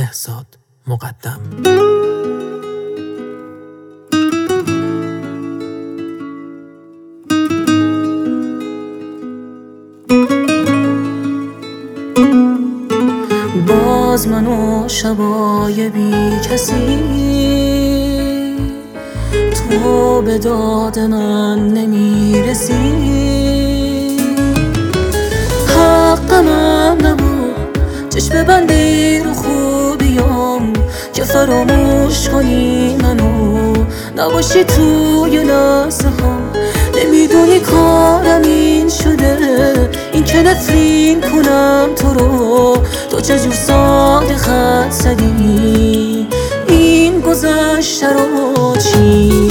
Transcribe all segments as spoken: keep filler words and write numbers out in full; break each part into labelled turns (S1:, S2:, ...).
S1: بهزاد مقدم.
S2: باز من و شبای بی کسی، تو به داد من نمیرسی. حق من نبود چشم بندی رو خوبیام که فراموش کنی منو، نباشی توی لحظه ها. نمیدونی کارم این شده، این که نفرین کنم تو رو. تو چجور ساده خط زدی این گذشته رو. چی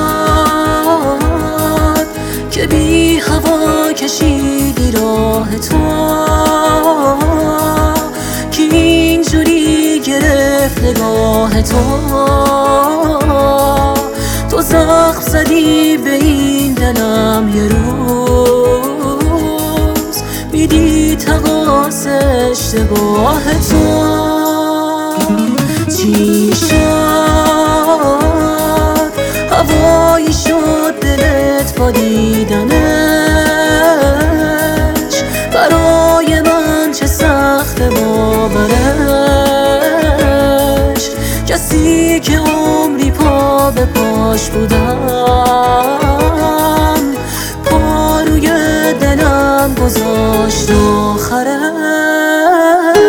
S2: شد که بی هوا کشیدی راه تو، که اینجوری گرفت نگاه تو. تو زخم زدی به این دلم یه روز، میدی تقاص اشتباه تو. چی شد هوایی شد دلت با دیدنش، برای من چه سخت باورش. کسی که عمری پا به پاش بودم، پا روی دلم گذاشت آخرش.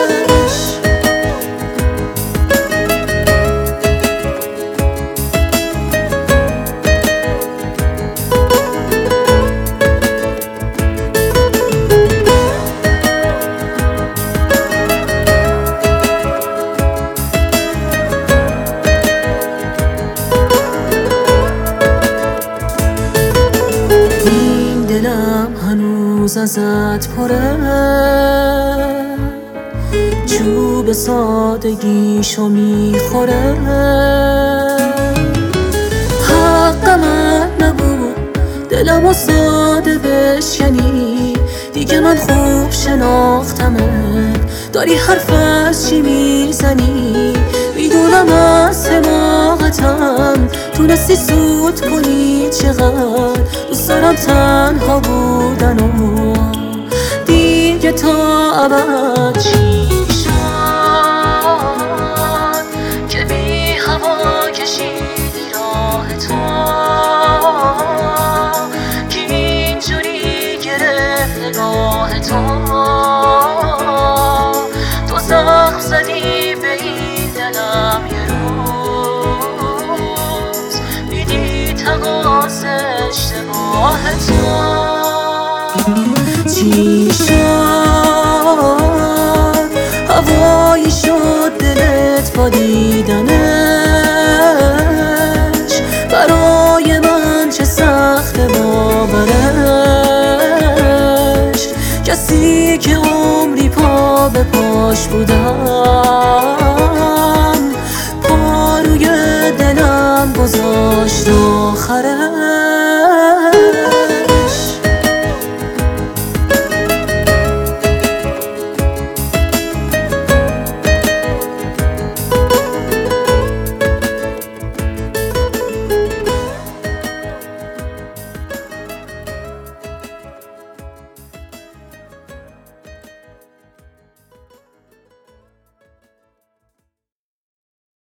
S2: دلم هنوز ازت پره، چوب سادگیشو میخوره. حق من نبود دلمو ساده بشکنی، دیگه من خوب شناختمت. داری حرف از چی میزنی، میدونم از حماقتم تونستی سود کنی. چقدر دوست دارم تنها بودن و دیگه تا ابد. چی شد که بی هوا کشیدی راه تو، که اینجوری گرفت نگاه تو. تو زخم زدی به این دلم یه روز، میدی تقاص اشتباه تو. چی شد هوایی شد دلت با دیدنش، برای من چه سخت باورش. کسی که عمری پا به پاش بودم،